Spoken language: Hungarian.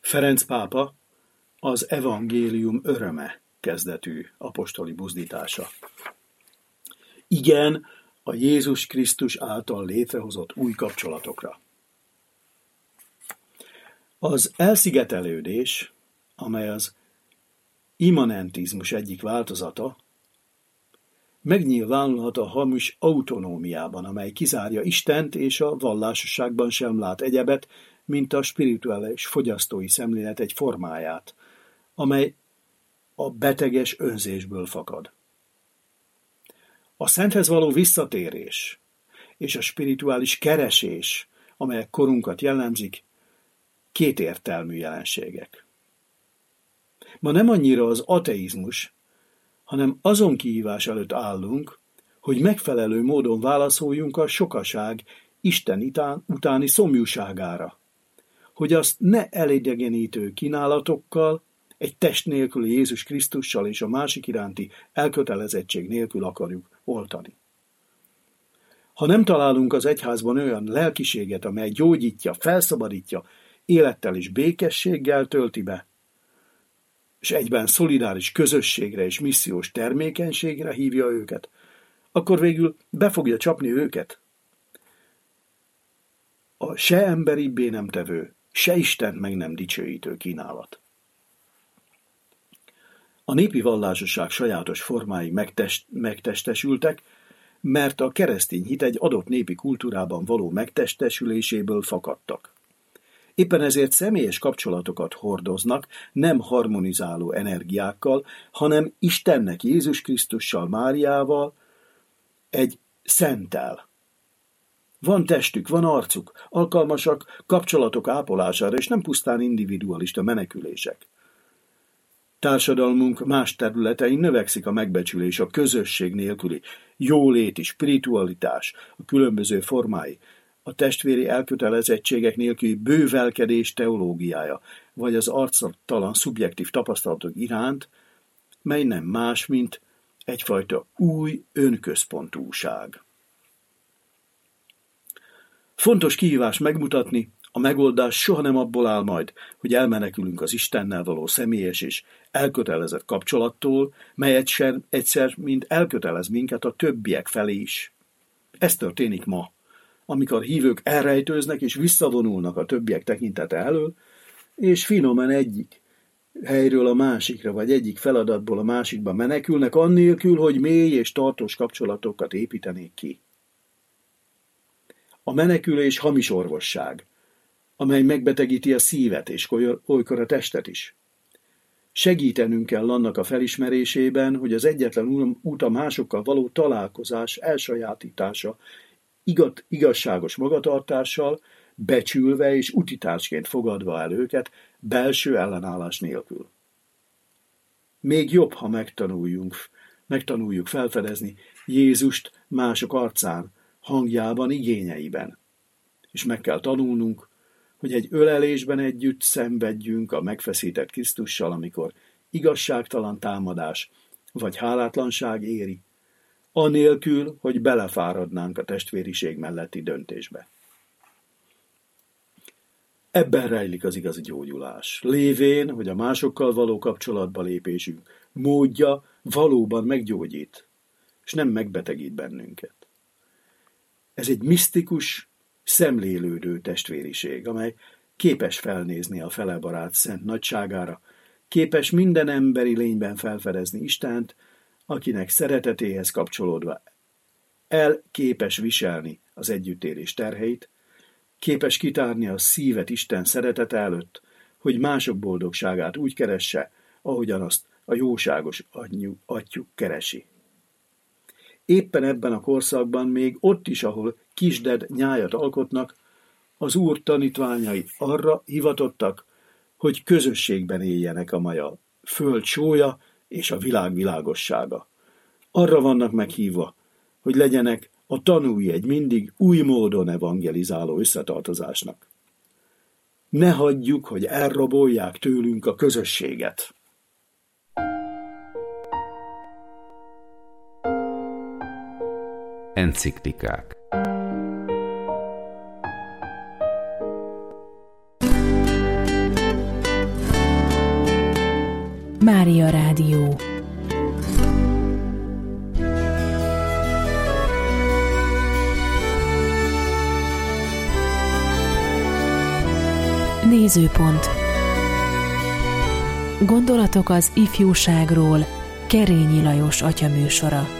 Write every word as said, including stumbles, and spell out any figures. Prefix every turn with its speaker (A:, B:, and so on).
A: Ferenc pápa az evangélium öröme kezdetű apostoli buzdítása. Igen, a Jézus Krisztus által létrehozott új kapcsolatokra. Az elszigetelődés, amely az immanentizmus egyik változata, megnyilvánulhat a hamis autonómiában, amely kizárja Istent, és a vallásosságban sem lát egyebet, mint a spirituális fogyasztói szemlélet egy formáját, amely a beteges önzésből fakad. A Szenthez való visszatérés és a spirituális keresés, amelyek korunkat jellemzik, kétértelmű jelenségek. Ma nem annyira az ateizmus, hanem azon kihívás előtt állunk, hogy megfelelő módon válaszoljunk a sokaság Isten utáni szomjúságára, hogy azt ne elidegenítő kínálatokkal, egy test nélküli Jézus Krisztussal és a másik iránti elkötelezettség nélkül akarjuk oltani. Ha nem találunk az egyházban olyan lelkiséget, amely gyógyítja, felszabadítja, élettel és békességgel tölti be, és egyben szolidáris közösségre és missziós termékenységre hívja őket, akkor végül be fogja csapni őket. A se emberibbé nem tevő, se Istent meg nem dicsőítő kínálat. A népi vallásosság sajátos formái megtest, megtestesültek, mert a keresztény hit egy adott népi kultúrában való megtestesüléséből fakadtak. Éppen ezért személyes kapcsolatokat hordoznak, nem harmonizáló energiákkal, hanem Istennek, Jézus Krisztussal, Máriával, egy szenttel. Van testük, van arcuk, alkalmasak kapcsolatok ápolására, és nem pusztán individualista menekülések. Társadalmunk más területein növekszik a megbecsülés, a közösség nélküli jóléti, spiritualitás, a különböző formái, a testvéri elkötelezettségek nélküli bővelkedés teológiája, vagy az arctalan szubjektív tapasztalatok iránt, mely nem más, mint egyfajta új önközpontúság. Fontos kihívás megmutatni, a megoldás soha nem abból áll majd, hogy elmenekülünk az Istennel való személyes és elkötelezett kapcsolattól, mely egyszer, egyszer mind elkötelez minket a többiek felé is. Ez történik ma, amikor hívők elrejtőznek és visszavonulnak a többiek tekintete elől, és finoman egyik helyről a másikra, vagy egyik feladatból a másikba menekülnek, annélkül, hogy mély és tartós kapcsolatokat építenék ki. A menekülés hamis orvosság, amely megbetegíti a szívet és olykor a testet is. Segítenünk kell annak a felismerésében, hogy az egyetlen út a másokkal való találkozás elsajátítása, Igat, igazságos magatartással, becsülve és utitársként fogadva el őket, belső ellenállás nélkül. Még jobb, ha megtanuljunk, megtanuljuk felfedezni Jézust mások arcán, hangjában, igényeiben. És meg kell tanulnunk, hogy egy ölelésben együtt szenvedjünk a megfeszített Krisztussal, amikor igazságtalan támadás vagy hálátlanság éri, anélkül, hogy belefáradnánk a testvériség melletti döntésbe. Ebben rejlik az igazi gyógyulás, lévén, hogy a másokkal való kapcsolatba lépésünk módja valóban meggyógyít, és nem megbetegít bennünket. Ez egy misztikus, szemlélődő testvériség, amely képes felnézni a felebarát szent nagyságára, képes minden emberi lényben felfedezni Istent, akinek szeretetéhez kapcsolódva el képes viselni az együttélés terheit, képes kitárni a szívet Isten szeretete előtt, hogy mások boldogságát úgy keresse, ahogyan azt a jóságos atyjuk keresi. Éppen ebben a korszakban, még ott is, ahol kisded nyájat alkotnak, az Úr tanítványai arra hivatottak, hogy közösségben éljenek, amely a föld sója és a világ világossága. Arra vannak meghívva, hogy legyenek a tanúi egy mindig új módon evangelizáló összetartozásnak. Ne hagyjuk, hogy elrabolják tőlünk a közösséget.
B: Enciklikák. Mária Rádió. Nézőpont. Gondolatok az ifjúságról. Kerényi Lajos atya műsora.